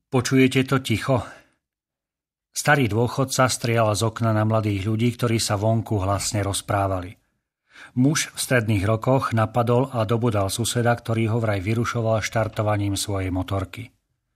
Počujete to ticho? Starý dôchodca strieľal z okna na mladých ľudí, ktorí sa vonku hlasne rozprávali. Muž v stredných rokoch napadol a dobodal suseda, ktorý ho vraj vyrušoval štartovaním svojej motorky.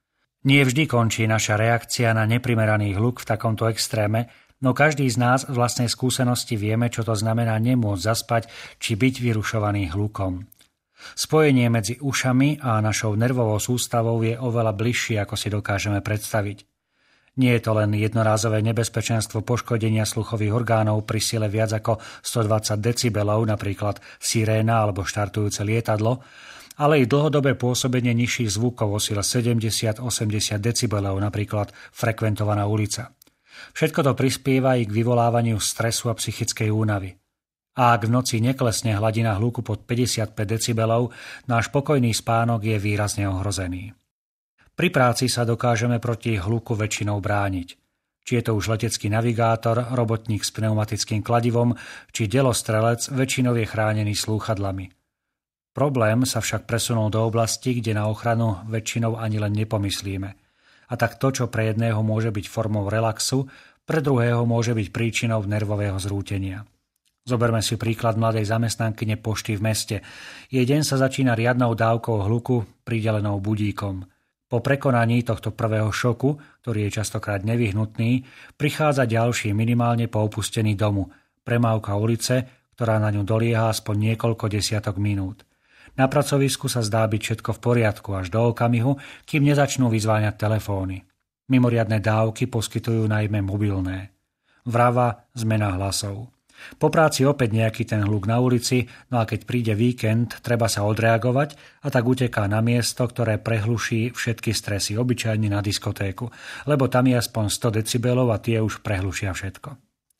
Nie vždy končí naša reakcia na neprimeraný hluk v takomto extréme, no každý z nás z vlastnej skúsenosti vieme, čo to znamená nemôcť zaspať či byť vyrušovaný hlukom. Spojenie medzi ušami a našou nervovou sústavou je oveľa bližšie, ako si dokážeme predstaviť. Nie je to len jednorázové nebezpečenstvo poškodenia sluchových orgánov pri sile viac ako 120 decibelov, napríklad siréna alebo štartujúce lietadlo, ale i dlhodobé pôsobenie nižších zvukov o sile 70-80 decibelov, napríklad frekventovaná ulica. Všetko to prispieva i k vyvolávaniu stresu a psychickej únavy. A ak v noci neklesne hladina hluku pod 55 decibelov, náš pokojný spánok je výrazne ohrozený. Pri práci sa dokážeme proti hluku väčšinou brániť. Či je to už letecký navigátor, robotník s pneumatickým kladivom, či delostrelec, väčšinou je chránený slúchadlami. Problém sa však presunul do oblasti, kde na ochranu väčšinou ani len nepomyslíme. A tak to, čo pre jedného môže byť formou relaxu, pre druhého môže byť príčinou nervového zrútenia. Zoberme si príklad mladej zamestnankyne pošty v meste. Jej deň sa začína riadnou dávkou hluku pridelenou budíkom. Po prekonaní tohto prvého šoku, ktorý je častokrát nevyhnutný, prichádza ďalší minimálne po opustení domu, premávka ulice, ktorá na ňu dolieha aspoň niekoľko desiatok minút. Na pracovisku sa zdá byť všetko v poriadku až do okamihu, kým nezačnú vyzváňať telefóny. Mimoriadne dávky poskytujú najmä mobilné. Vrava, zmena hlasov. Po práci opäť nejaký ten hluk na ulici, no a keď príde víkend, treba sa odreagovať a tak uteká na miesto, ktoré prehluší všetky stresy, obyčajne na diskotéku, lebo tam je aspoň 100 decibelov a tie už prehlušia všetko.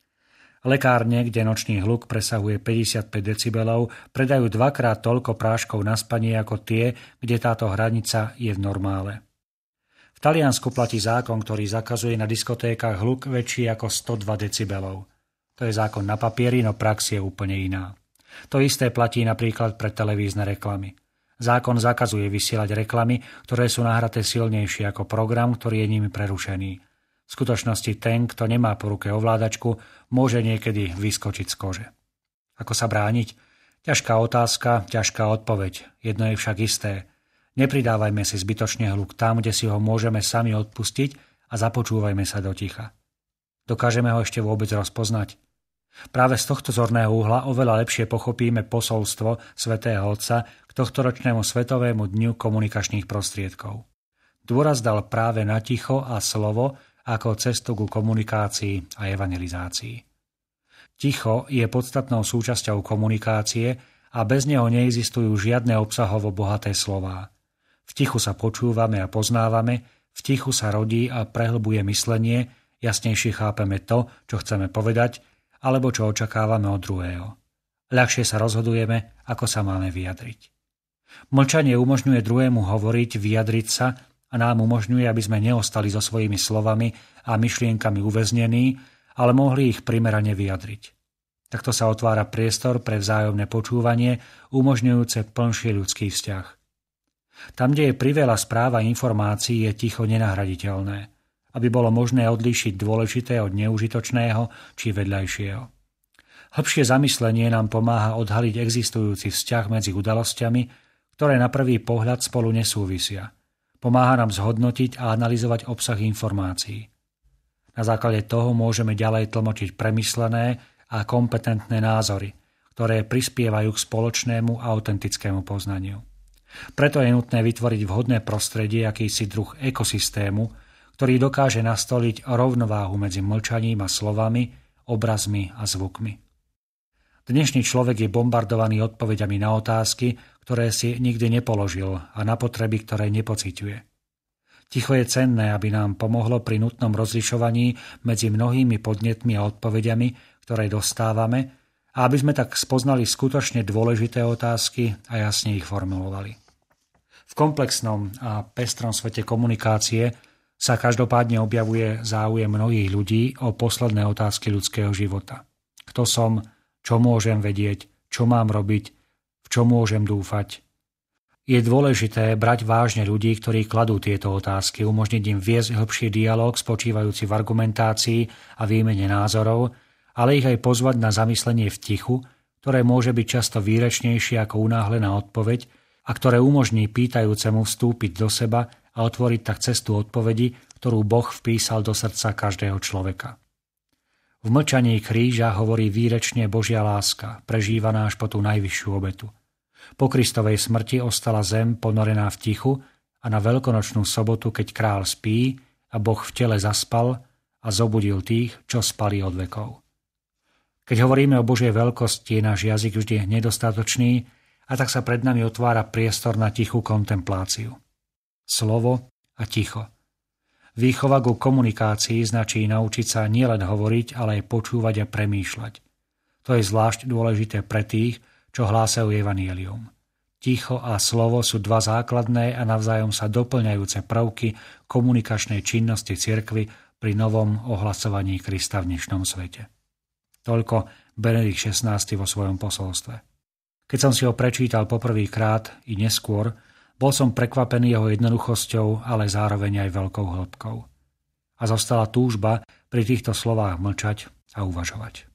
Lekárne, kde nočný hluk presahuje 55 decibelov, predajú dvakrát toľko práškov na spanie ako tie, kde táto hranica je v normále. V Taliansku platí zákon, ktorý zakazuje na diskotékach hluk väčší ako 102 decibelov. To je zákon na papieri, no prax je úplne iná. To isté platí napríklad pre televízne reklamy. Zákon zakazuje vysielať reklamy, ktoré sú nahraté silnejšie ako program, ktorý je nimi prerušený. V skutočnosti ten, kto nemá po ruke ovládačku, môže niekedy vyskočiť z kože. Ako sa brániť? Ťažká otázka, ťažká odpoveď. Jedno je však isté. Nepridávajme si zbytočne hluk tam, kde si ho môžeme sami odpustiť a započúvajme sa do ticha. Dokážeme ho ešte vôbec rozpoznať? Práve z tohto zorného uhla oveľa lepšie pochopíme posolstvo svätého Otca k tohtoročnému Svetovému dňu komunikačných prostriedkov. Dôraz dal práve na ticho a slovo ako cestu ku komunikácii a evangelizácii. Ticho je podstatnou súčasťou komunikácie a bez neho neexistujú žiadne obsahovo bohaté slová. V tichu sa počúvame a poznávame, v tichu sa rodí a prehlbuje myslenie, jasnejšie chápeme to, čo chceme povedať, alebo čo očakávame od druhého. Ľahšie sa rozhodujeme, ako sa máme vyjadriť. Mlčanie umožňuje druhému hovoriť, vyjadriť sa a nám umožňuje, aby sme neostali so svojimi slovami a myšlienkami uväznení, ale mohli ich primerane vyjadriť. Takto sa otvára priestor pre vzájomné počúvanie, umožňujúce plnší ľudský vzťah. Tam, kde je priveľa správ a informácií, je ticho nenahraditeľné, aby bolo možné odlíšiť dôležité od neužitočného či vedľajšieho. Hĺbšie zamyslenie nám pomáha odhaliť existujúci vzťah medzi udalosťami, ktoré na prvý pohľad spolu nesúvisia. Pomáha nám zhodnotiť a analyzovať obsah informácií. Na základe toho môžeme ďalej tlmočiť premyslené a kompetentné názory, ktoré prispievajú k spoločnému a autentickému poznaniu. Preto je nutné vytvoriť vhodné prostredie, akýsi druh ekosystému, ktorý dokáže nastoliť rovnováhu medzi mlčaním a slovami, obrazmi a zvukmi. Dnešný človek je bombardovaný odpoveďami na otázky, ktoré si nikdy nepoložil a na potreby, ktoré nepociťuje. Ticho je cenné, aby nám pomohlo pri nutnom rozlišovaní medzi mnohými podnetmi a odpovediami, ktoré dostávame, a aby sme tak spoznali skutočne dôležité otázky a jasne ich formulovali. V komplexnom a pestrom svete komunikácie sa každopádne objavuje záujem mnohých ľudí o posledné otázky ľudského života. Kto som, čo môžem vedieť, čo mám robiť, v čo môžem dúfať. Je dôležité brať vážne ľudí, ktorí kladú tieto otázky, umožniť im viesť hĺbší dialóg spočívajúci v argumentácii a výmene názorov, ale ich aj pozvať na zamyslenie v tichu, ktoré môže byť často výrečnejšie ako unáhlená odpoveď a ktoré umožní pýtajúcemu vstúpiť do seba a otvoriť tak cestu odpovedi, ktorú Boh vpísal do srdca každého človeka. V mlčaní kríža hovorí výrečne Božia láska, prežívaná až po tú najvyššiu obetu. Po Kristovej smrti ostala zem ponorená v tichu a na veľkonočnú sobotu, keď král spí a Boh v tele zaspal a zobudil tých, čo spali od vekov. Keď hovoríme o Božej veľkosti, je náš jazyk vždy nedostatočný a tak sa pred nami otvára priestor na tichú kontempláciu. Slovo a ticho. Výchova ku komunikácii značí naučiť sa nielen hovoriť, ale aj počúvať a premýšľať. To je zvlášť dôležité pre tých, čo hlásajú evanjelium. Ticho a slovo sú dva základné a navzájom sa doplňajúce prvky komunikačnej činnosti cirkvi pri novom ohlasovaní Krista v dnešnom svete. Toľko Benedikt XVI vo svojom posolstve. Keď som si ho prečítal poprvýkrát i neskôr, bol som prekvapený jeho jednoduchosťou, ale zároveň aj veľkou hĺbkou. A zostala túžba pri týchto slovách mlčať a uvažovať.